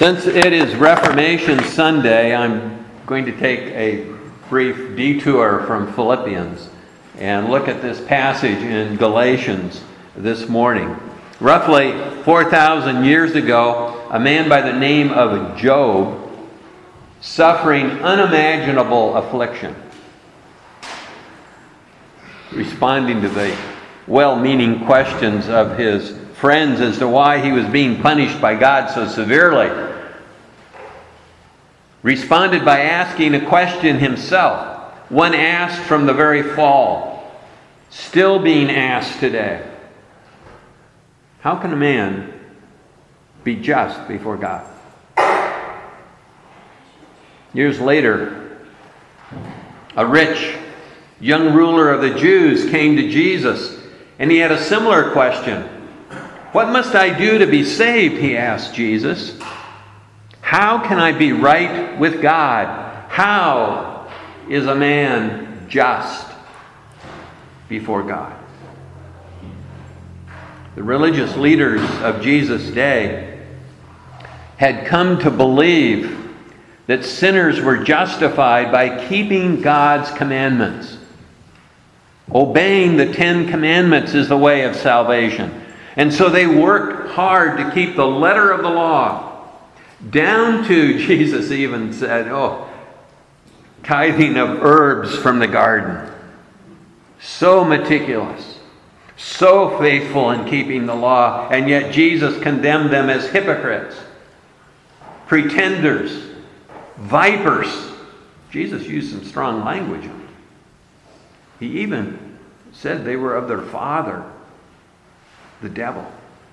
Since it is Reformation Sunday, I'm going to take a brief detour from Philippians and look at this passage in Galatians this morning. Roughly 4,000 years ago, a man by the name of Job, suffering unimaginable affliction, responding to the well-meaning questions of his friends as to why he was being punished by God so severely, responded by asking a question himself, one asked from the very fall, still being asked today. How can a man be just before God? Years later, a rich young ruler of the Jews came to Jesus, and he had a similar question. What must I do to be saved? He asked Jesus. How can I be right with God? How is a man just before God? The religious leaders of Jesus' day had come to believe that sinners were justified by keeping God's commandments. Obeying the 10 Commandments is the way of salvation. And so they worked hard to keep the letter of the law. Down to, Jesus even said, tithing of herbs from the garden. So meticulous. So faithful in keeping the law. And yet Jesus condemned them as hypocrites. Pretenders. Vipers. Jesus used some strong language. He even said they were of their father, the devil.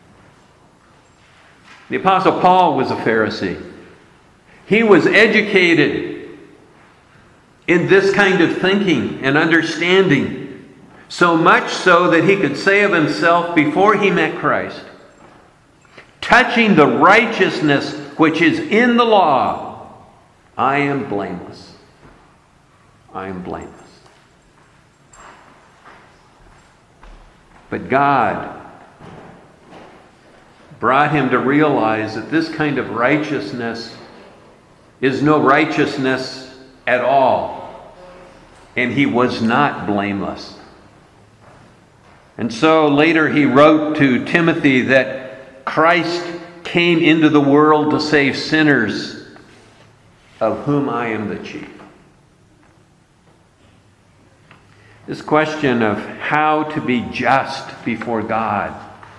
The Apostle Paul was a Pharisee. He was educated in this kind of thinking and understanding, so much so that he could say of himself before he met Christ, touching the righteousness which is in the law, I am blameless. I am blameless. But God brought him to realize that this kind of righteousness is no righteousness at all. And he was not blameless. And so later he wrote to Timothy that Christ came into the world to save sinners, of whom I am the chief. This question of how to be just before God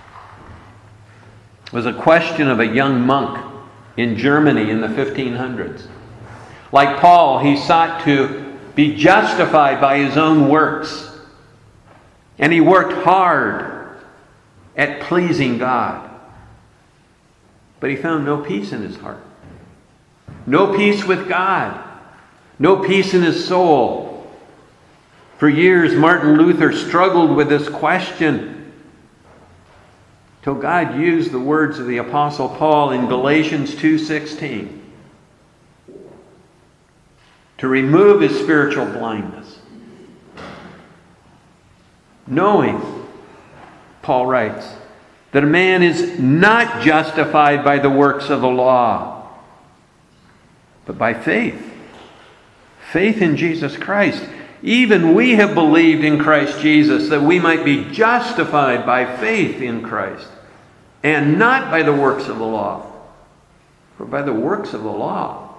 was a question of a young monk in Germany in the 1500s. Like Paul, he sought to be justified by his own works. And he worked hard at pleasing God. But he found no peace in his heart. No peace with God. No peace in his soul. For years, Martin Luther struggled with this question till God used the words of the Apostle Paul in Galatians 2:16 to remove his spiritual blindness. Knowing, Paul writes, that a man is not justified by the works of the law, but by faith. Faith in Jesus Christ. Even we have believed in Christ Jesus that we might be justified by faith in Christ and not by the works of the law. For by the works of the law,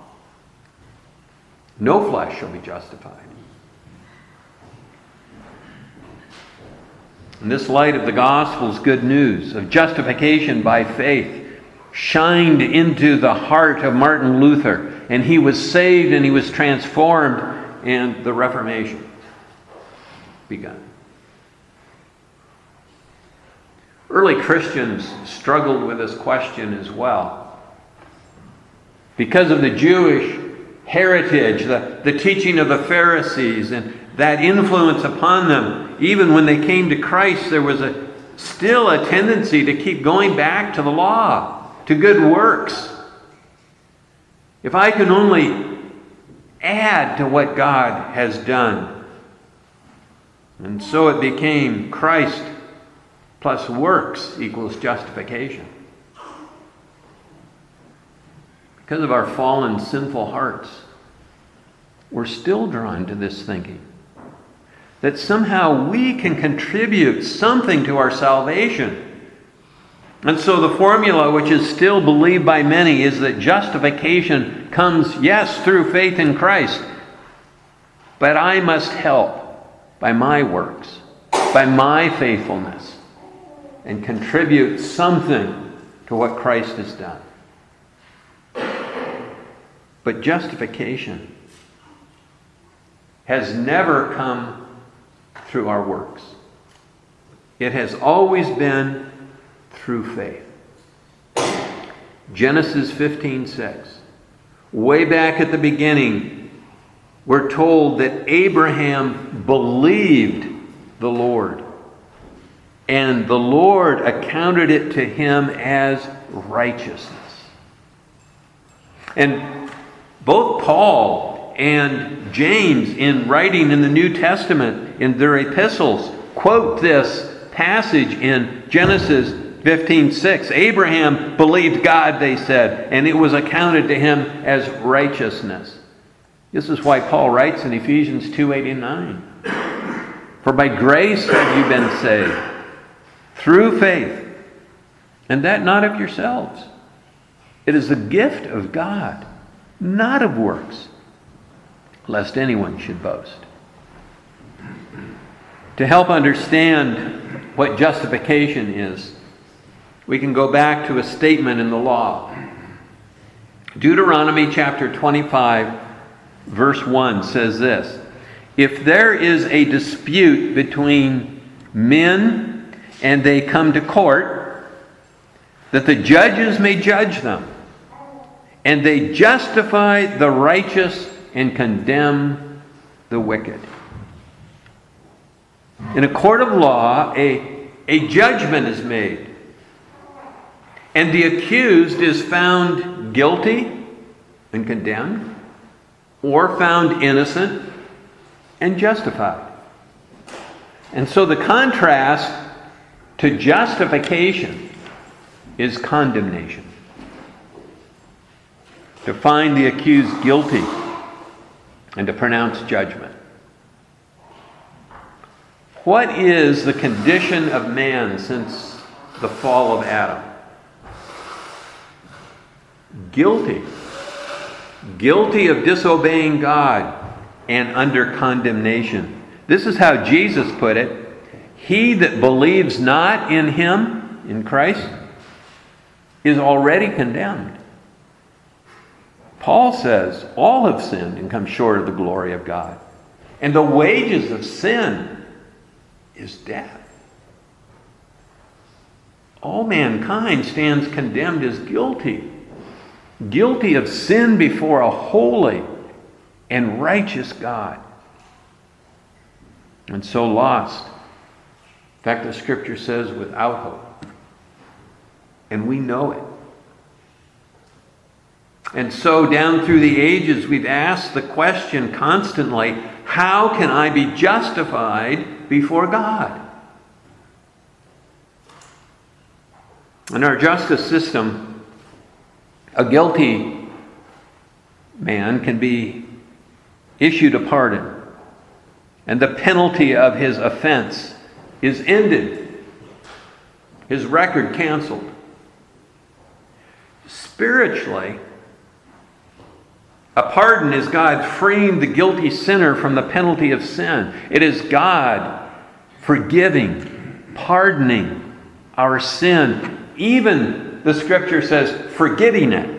no flesh shall be justified. In this light of the gospel's good news of justification by faith shined into the heart of Martin Luther, and he was saved and he was transformed, and the Reformation begun. Early Christians struggled with this question as well. Because of the Jewish heritage, the teaching of the Pharisees, and that influence upon them, even when they came to Christ, there was still a tendency to keep going back to the law, to good works. If I can only add to what God has done. And so it became Christ plus works equals justification. because of our fallen, sinful hearts, we're still drawn to this thinking that somehow we can contribute something to our salvation. And so the formula, which is still believed by many, is that justification comes, yes, through faith in Christ, but I must help by my works, by my faithfulness, and contribute something to what Christ has done. But justification has never come through our works. It has always been through faith. Genesis 15:6. Way back at the beginning, we're told that Abraham believed the Lord, and the Lord accounted it to him as righteousness. And both Paul and James, in writing in the New Testament, in their epistles, quote this passage in Genesis 15:6. Abraham believed God, they said, and it was accounted to him as righteousness. This is why Paul writes in Ephesians 2:8-9. For by grace have you been saved, through faith, and that not of yourselves. It is the gift of God, not of works, lest anyone should boast. To help understand what justification is, we can go back to a statement in the law. Deuteronomy chapter 25, verse 1 says this: if there is a dispute between men and they come to court, that the judges may judge them, and they justify the righteous and condemn the wicked. In a court of law, a judgment is made, and the accused is found guilty and condemned, or found innocent and justified. And so the contrast to justification is condemnation. To find the accused guilty and to pronounce judgment. What is the condition of man since the fall of Adam? Guilty. Guilty of disobeying God and under condemnation. This is how Jesus put it: he that believes not in him, in Christ, is already condemned. Paul says, all have sinned and come short of the glory of God. And the wages of sin is death. All mankind stands condemned as guilty. Guilty of sin before a holy and righteous God. And so lost. In fact, the Scripture says without hope. And we know it. And so down through the ages, we've asked the question constantly, how can I be justified before God? In our justice system, a guilty man can be issued a pardon, and the penalty of his offense is ended, his record canceled. Spiritually, a pardon is God freeing the guilty sinner from the penalty of sin. It is God forgiving, pardoning our sin. Even, the Scripture says, forgetting it.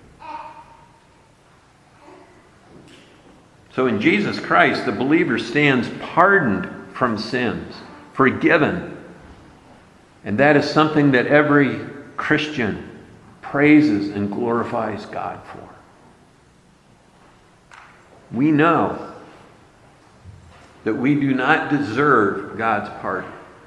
So in Jesus Christ, the believer stands pardoned from sins, forgiven. And that is something that every Christian praises and glorifies God for. We know that we do not deserve God's pardon.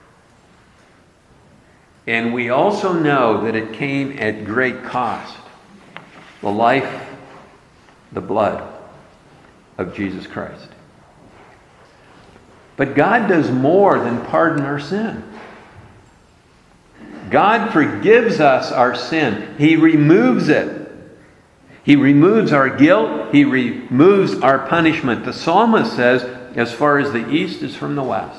And we also know that it came at great cost. The life, the blood of Jesus Christ. But God does more than pardon our sin. God forgives us our sin. He removes it. He removes our guilt. He removes our punishment. The psalmist says, as far as the east is from the west.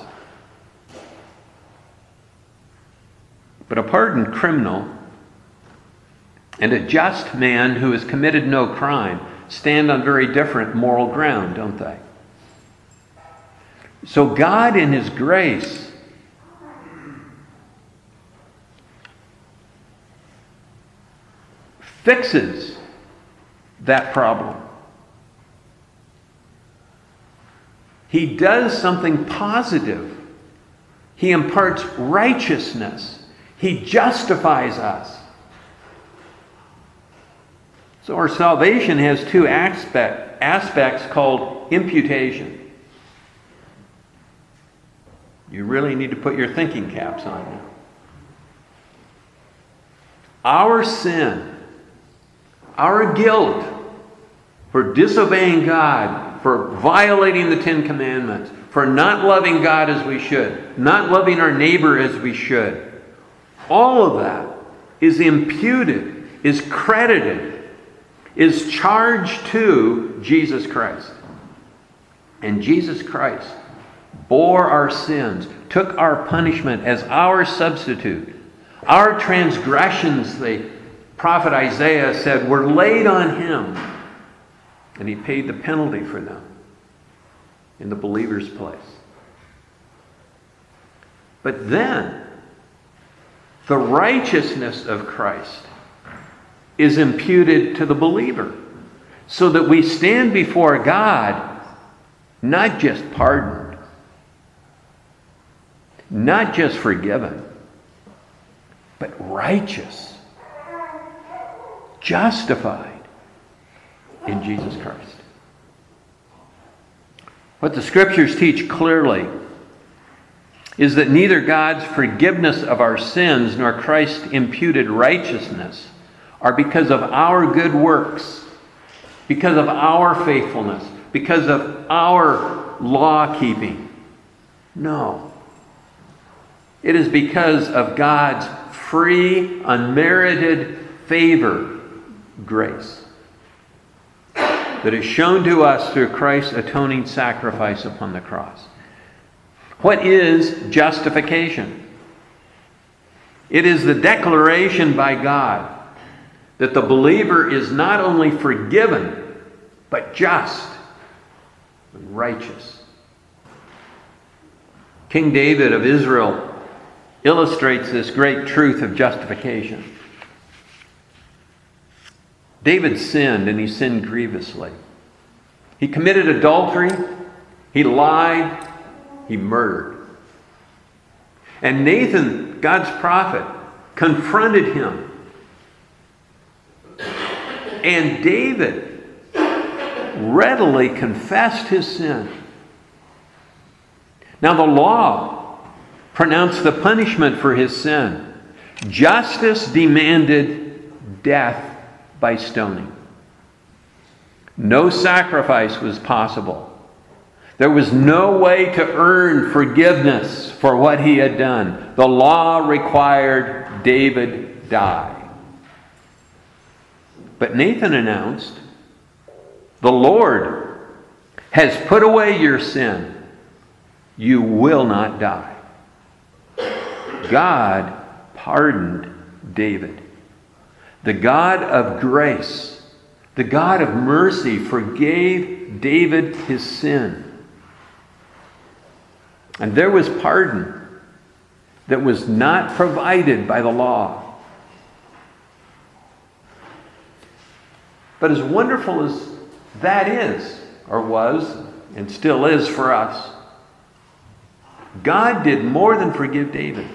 But a pardoned criminal and a just man who has committed no crime stand on very different moral ground, don't they? So God in His grace fixes that problem. He does something positive. He imparts righteousness. He justifies us. So our salvation has two aspects called imputation. You really need to put your thinking caps on now. Our sin, our guilt for disobeying God, for violating the Ten Commandments, for not loving God as we should, not loving our neighbor as we should, all of that is imputed, is credited, is charged to Jesus Christ. And Jesus Christ bore our sins, took our punishment as our substitute. Our transgressions, the prophet Isaiah said, were laid on Him. And He paid the penalty for them in the believer's place. But then, the righteousness of Christ is imputed to the believer, so that we stand before God not just pardoned, not just forgiven, but righteous, justified in Jesus Christ. What the Scriptures teach clearly is that neither God's forgiveness of our sins nor Christ's imputed righteousness are because of our good works, because of our faithfulness, because of our law-keeping. No. It is because of God's free, unmerited favor, grace, that is shown to us through Christ's atoning sacrifice upon the cross. What is justification? It is the declaration by God that the believer is not only forgiven, but just and righteous. King David of Israel illustrates this great truth of justification. David sinned, and he sinned grievously. He committed adultery, he lied, he murdered. And Nathan, God's prophet, confronted him. And David readily confessed his sin. Now the law pronounced the punishment for his sin. Justice demanded death by stoning. No sacrifice was possible. There was no way to earn forgiveness for what he had done. The law required David die. But Nathan announced, "The Lord has put away your sin. You will not die." God pardoned David. The God of grace, the God of mercy, forgave David his sin. And there was pardon that was not provided by the law. But as wonderful as that is, or was, and still is for us, God did more than forgive David.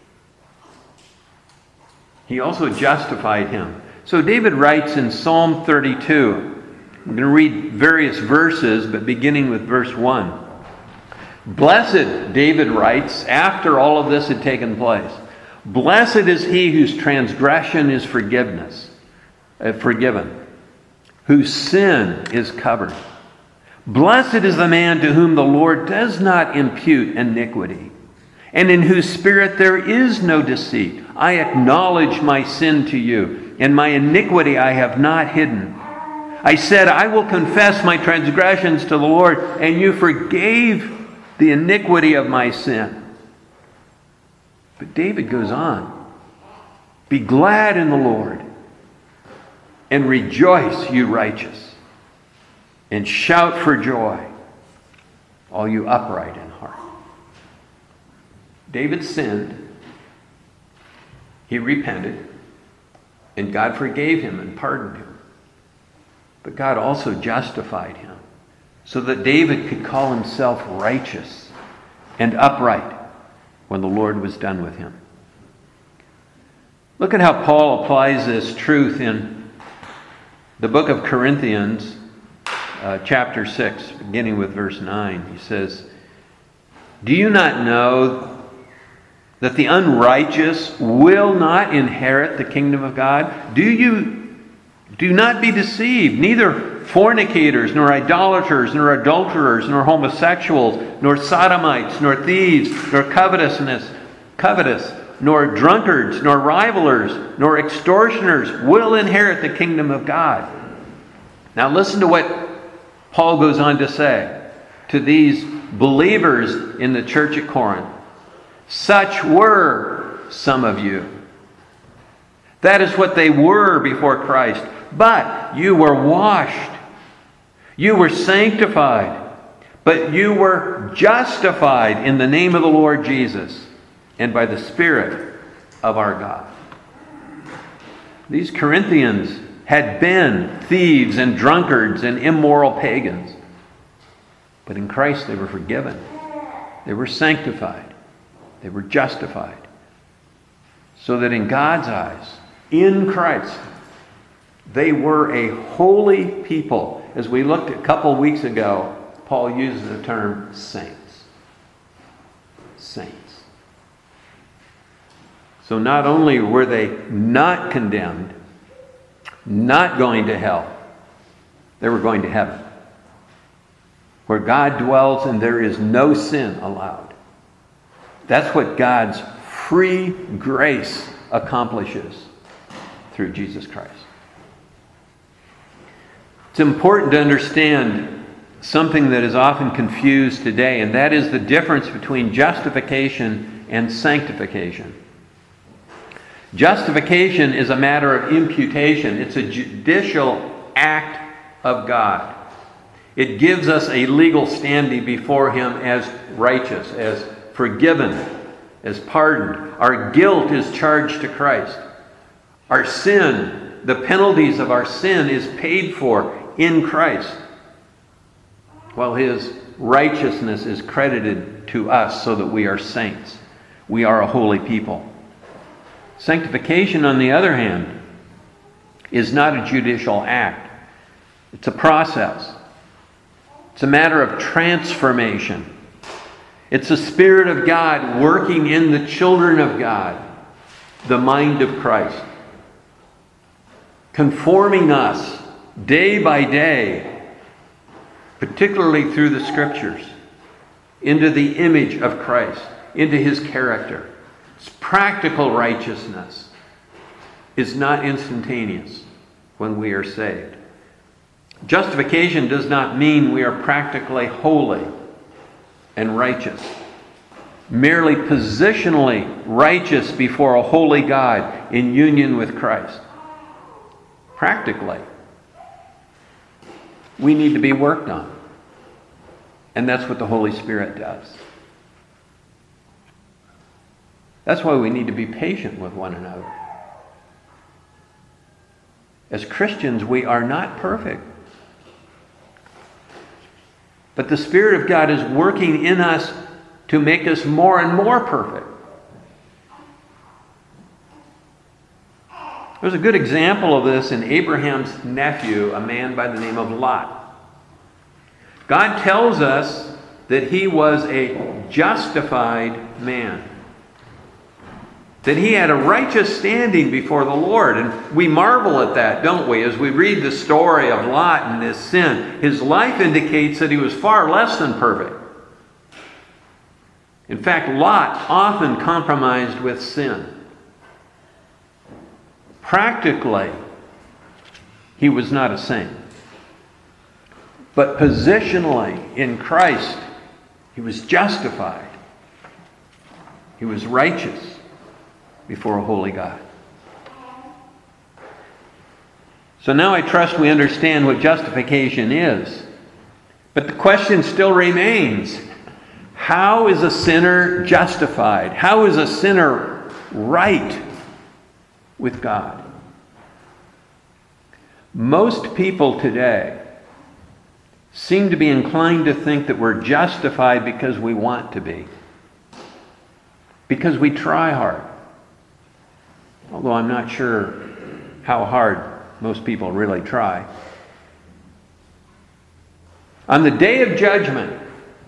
He also justified him. So David writes in Psalm 32, I'm going to read various verses, but beginning with verse 1. Blessed, David writes, after all of this had taken place, blessed is he whose transgression is forgiven, whose sin is covered. Blessed is the man to whom the Lord does not impute iniquity, and in whose spirit there is no deceit. I acknowledge my sin to you, and my iniquity I have not hidden. I said, I will confess my transgressions to the Lord, and you forgave the iniquity of my sin. But David goes on. Be glad in the Lord, and rejoice, you righteous, and shout for joy, all you upright in heart. David sinned. He repented, and God forgave him and pardoned him. But God also justified him so that David could call himself righteous and upright when the Lord was done with him. Look at how Paul applies this truth in the book of Corinthians, chapter 6, beginning with verse 9. He says, do you not know that the unrighteous will not inherit the kingdom of God? Do not be deceived. Neither fornicators, nor idolaters, nor adulterers, nor homosexuals, nor sodomites, nor thieves, nor covetous, nor drunkards, nor rivalers, nor extortioners will inherit the kingdom of God. Now listen to what Paul goes on to say to these believers in the church at Corinth. Such were some of you. That is what they were before Christ. But you were washed. You were sanctified. But you were justified in the name of the Lord Jesus and by the Spirit of our God. These Corinthians had been thieves and drunkards and immoral pagans. But in Christ they were forgiven. They were sanctified. They were justified. So that in God's eyes, in Christ, they were a holy people. As we looked at a couple of weeks ago, Paul uses the term saints. Saints. So not only were they not condemned, not going to hell, they were going to heaven, where God dwells and there is no sin allowed. That's what God's free grace accomplishes through Jesus Christ. It's important to understand something that is often confused today, and that is the difference between justification and sanctification. Justification is a matter of imputation. It's a judicial act of God. It gives us a legal standing before Him as righteous, as forgiven, as pardoned. Our guilt is charged to Christ. Our sin, the penalties of our sin, is paid for in Christ, while His righteousness is credited to us so that we are saints. We are a holy people. Sanctification, on the other hand, is not a judicial act. It's a process. It's a matter of transformation. It's the Spirit of God working in the children of God, the mind of Christ, conforming us day by day, particularly through the Scriptures, into the image of Christ, into His character. It's practical righteousness is not instantaneous when we are saved. Justification does not mean we are practically holy and righteous, merely positionally righteous before a holy God in union with Christ. Practically, we need to be worked on. And that's what the Holy Spirit does. That's why we need to be patient with one another. As Christians, we are not perfect. But the Spirit of God is working in us to make us more and more perfect. There's a good example of this in Abraham's nephew, a man by the name of Lot. God tells us that he was a justified man, that he had a righteous standing before the Lord. And we marvel at that, don't we? As we read the story of Lot and his sin, his life indicates that he was far less than perfect. In fact, Lot often compromised with sin. Practically, he was not a saint. But positionally in Christ, he was justified. He was righteous before a holy God. So now I trust we understand what justification is. But the question still remains, how is a sinner justified? How is a sinner right with God? Most people today seem to be inclined to think that we're justified because we want to be. Because we try hard. Although I'm not sure how hard most people really try. On the day of judgment,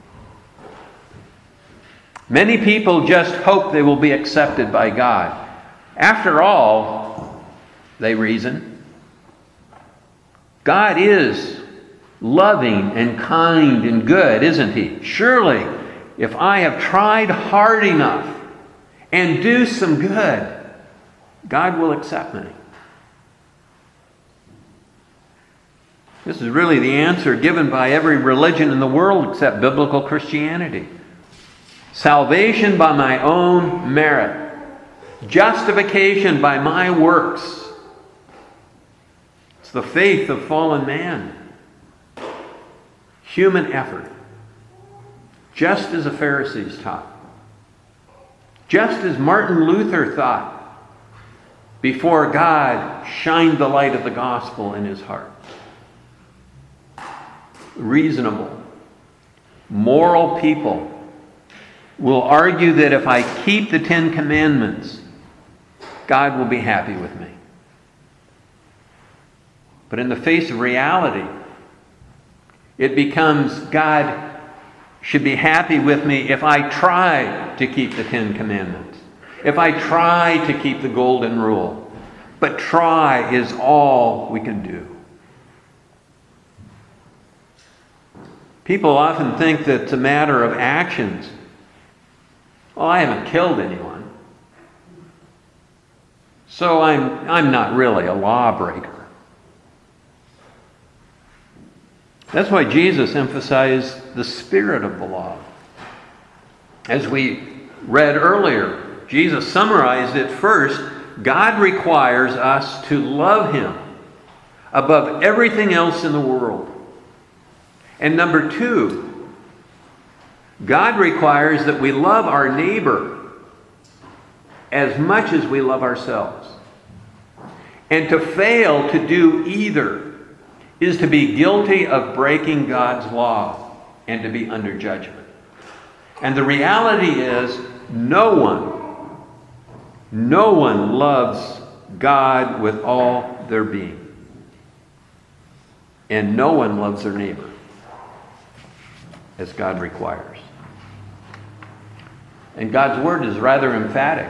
many people just hope they will be accepted by God. After all, they reason, God is loving and kind and good, isn't he? Surely, if I have tried hard enough and do some good, God will accept me. This is really the answer given by every religion in the world except biblical Christianity. Salvation by my own merit. Justification by my works. It's the faith of fallen man. Human effort. Just as the Pharisees taught. Just as Martin Luther thought before God shined the light of the gospel in his heart. Reasonable, moral people will argue that if I keep the Ten Commandments, God will be happy with me. But in the face of reality, it becomes God should be happy with me if I try to keep the Ten Commandments, if I try to keep the Golden Rule. But try is all we can do. People often think that it's a matter of actions. Well, I haven't killed anyone, so I'm not really a lawbreaker. That's why Jesus emphasized the spirit of the law. As we read earlier, Jesus summarized it first. God requires us to love him above everything else in the world. And number two, God requires that we love our neighbor as much as we love ourselves. And to fail to do either is to be guilty of breaking God's law and to be under judgment. And the reality is, no one loves God with all their being. And no one loves their neighbor as God requires. And God's word is rather emphatic.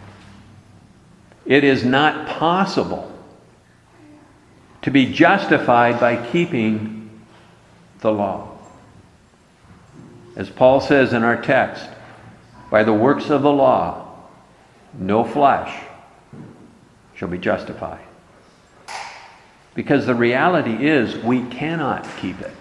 It is not possible to be justified by keeping the law. As Paul says in our text, by the works of the law, no flesh shall be justified. Because the reality is we cannot keep it.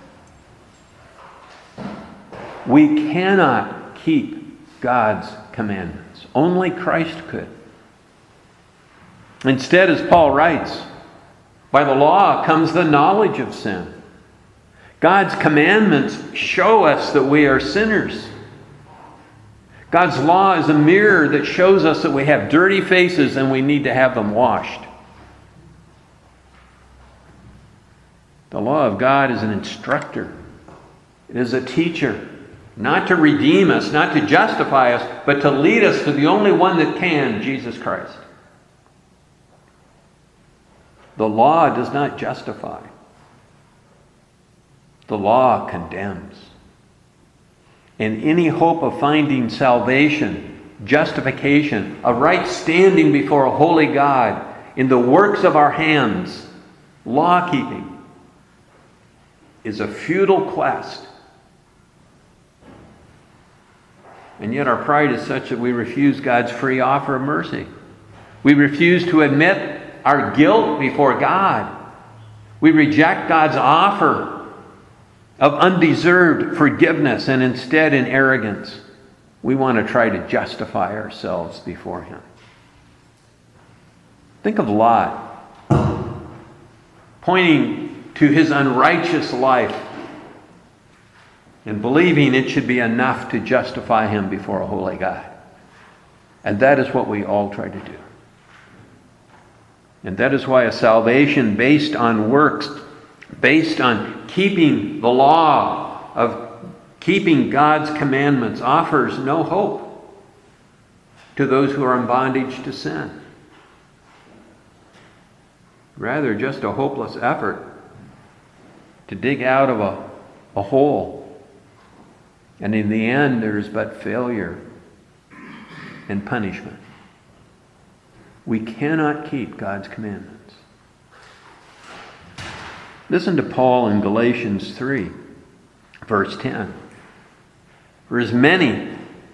We cannot keep God's commandments. Only Christ could. Instead, as Paul writes, by the law comes the knowledge of sin. God's commandments show us that we are sinners. God's law is a mirror that shows us that we have dirty faces and we need to have them washed. The law of God is an instructor. It is a teacher. Not to redeem us, not to justify us, but to lead us to the only one that can, Jesus Christ. The law does not justify. The law condemns. And any hope of finding salvation, justification, a right standing before a holy God in the works of our hands, law-keeping, is a futile quest. And yet our pride is such that we refuse God's free offer of mercy. We refuse to admit our guilt before God. We reject God's offer of undeserved forgiveness, and instead in arrogance, we want to try to justify ourselves before Him. Think of Lot, pointing to his unrighteous life and believing it should be enough to justify him before a holy God. And that is what we all try to do. And that is why a salvation based on works, based on keeping the law, of keeping God's commandments, offers no hope to those who are in bondage to sin. Rather, just a hopeless effort to dig out of a hole. And in the end, there is but failure and punishment. We cannot keep God's commandments. Listen to Paul in Galatians 3, verse 10. For as many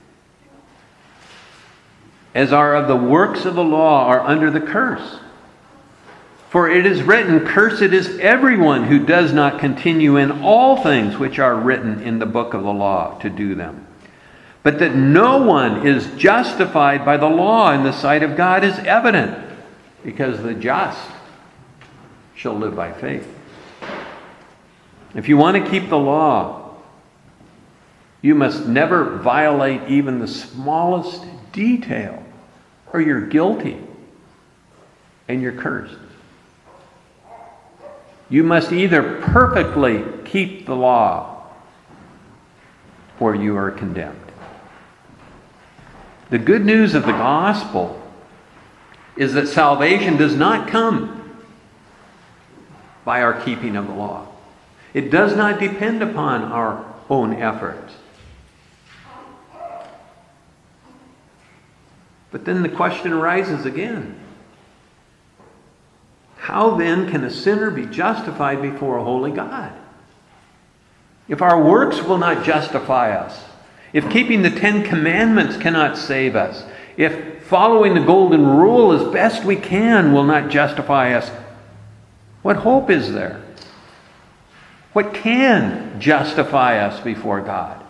as are of the works of the law are under the curse. For it is written, cursed is everyone who does not continue in all things which are written in the book of the law to do them. But that no one is justified by the law in the sight of God is evident, because the just shall live by faith. If you want to keep the law, you must never violate even the smallest detail, or you're guilty and you're cursed. You must either perfectly keep the law or you are condemned. The good news of the gospel is that salvation does not come by our keeping of the law. It does not depend upon our own efforts. But then the question arises again. How then can a sinner be justified before a holy God? If our works will not justify us, if keeping the 10 Commandments cannot save us, if following the golden rule as best we can will not justify us, what hope is there? What can justify us before God?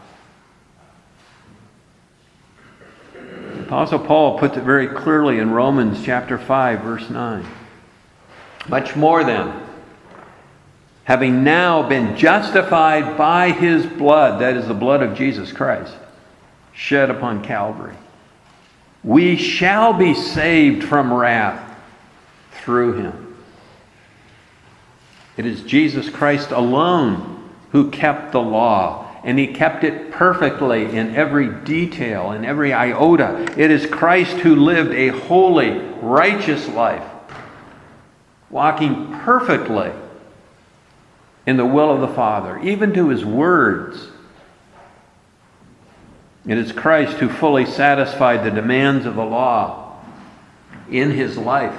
The Apostle Paul puts it very clearly in Romans chapter 5, verse 9. Much more then, having now been justified by His blood, that is the blood of Jesus Christ, shed upon Calvary, we shall be saved from wrath through Him. It is Jesus Christ alone who kept the law, and He kept it perfectly in every detail, in every iota. It is Christ who lived a holy, righteous life, walking perfectly in the will of the Father, even to His words. It is Christ who fully satisfied the demands of the law in His life,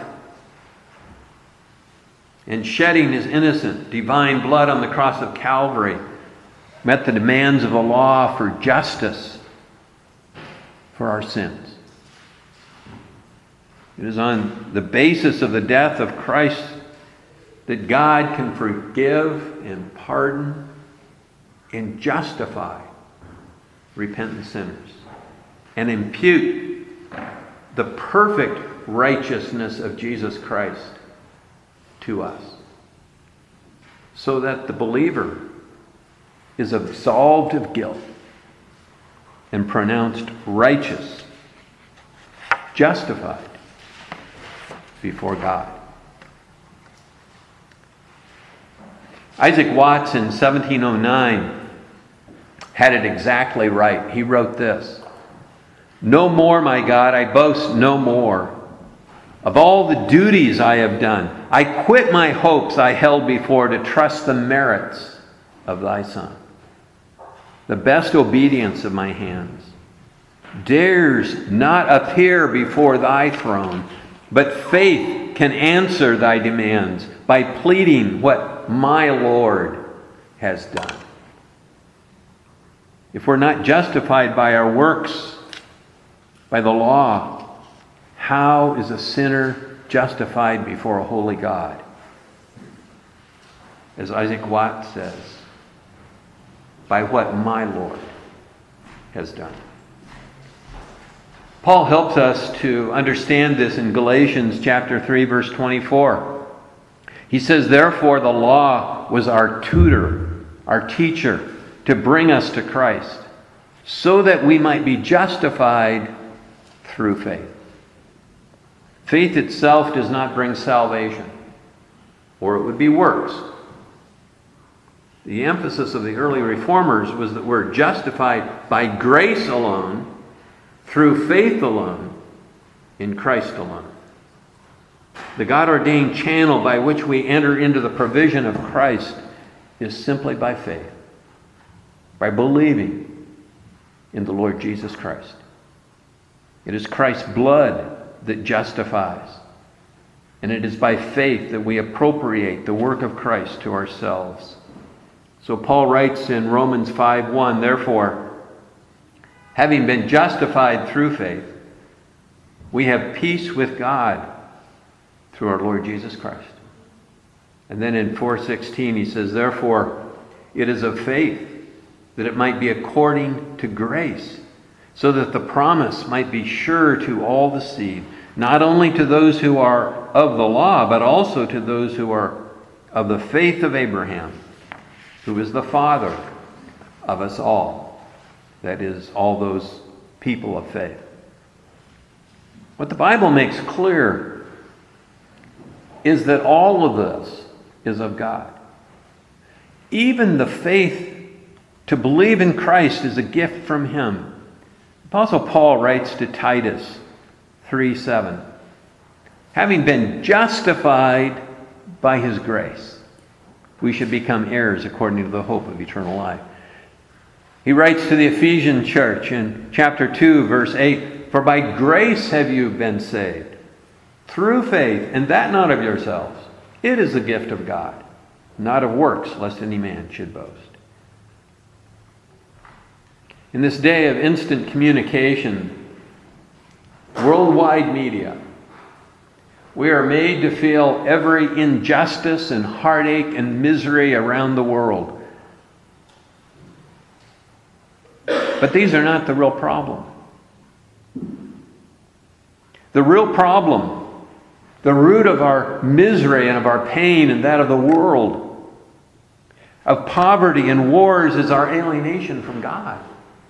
and shedding His innocent, divine blood on the cross of Calvary met the demands of the law for justice for our sins. It is on the basis of the death of Christ that God can forgive and pardon and justify repentant sinners and impute the perfect righteousness of Jesus Christ to us, so that the believer is absolved of guilt and pronounced righteous, justified before God. Isaac Watts in 1709 had it exactly right. He wrote this: "No more, my God, I boast no more. Of all the duties I have done, I quit my hopes I held before to trust the merits of Thy Son. The best obedience of my hands dares not appear before Thy throne, but faith can answer Thy demands by pleading what my Lord has done." If we're not justified by our works, by the law, how is a sinner justified before a holy God? As Isaac Watts says, by what my Lord has done. Paul helps us to understand this in Galatians chapter 3, verse 24. He says, therefore the law was our tutor, our teacher, to bring us to Christ, so that we might be justified through faith. Faith itself does not bring salvation, or it would be works. The emphasis of the early reformers was that we're justified by grace alone, through faith alone, in Christ alone. The God-ordained channel by which we enter into the provision of Christ is simply by faith, by believing in the Lord Jesus Christ. It is Christ's blood that justifies, and it is by faith that we appropriate the work of Christ to ourselves. So Paul writes in Romans 5:1, therefore, having been justified through faith, we have peace with God through our Lord Jesus Christ. And then in 4:16 he says, therefore, it is of faith that it might be according to grace, so that the promise might be sure to all the seed, not only to those who are of the law, but also to those who are of the faith of Abraham, who is the father of us all. That is, all those people of faith. What the Bible makes clear is that all of this is of God. Even the faith to believe in Christ is a gift from Him. Apostle Paul writes to Titus 3:7, having been justified by His grace, we should become heirs according to the hope of eternal life. He writes to the Ephesian church in chapter 2, verse 8, for by grace have you been saved, through faith, and that not of yourselves. It is the gift of God, not of works, lest any man should boast. In this day of instant communication, worldwide media, we are made to feel every injustice and heartache and misery around the world. But these are not the real problem. The real problem, the root of our misery and of our pain and that of the world, of poverty and wars, is our alienation from God.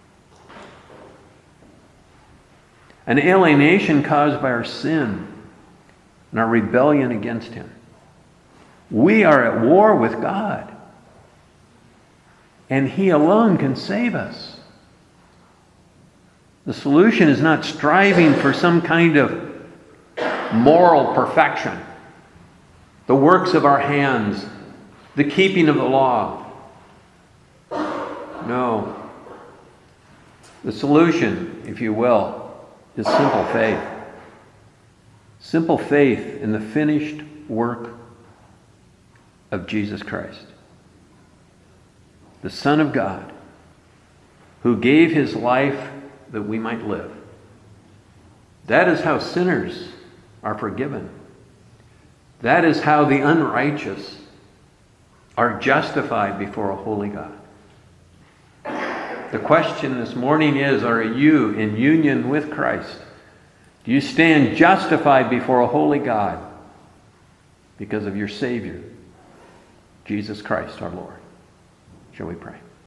An alienation caused by our sin and our rebellion against Him. We are at war with God, and He alone can save us. The solution is not striving for some kind of moral perfection, the works of our hands, the keeping of the law. No. The solution, if you will, is simple faith. Simple faith in the finished work of Jesus Christ, the Son of God, who gave His life that we might live. That is how sinners are forgiven. That is how the unrighteous are justified before a holy God. The question this morning is, are you in union with Christ? Do you stand justified before a holy God because of your Savior, Jesus Christ our Lord? Shall we pray?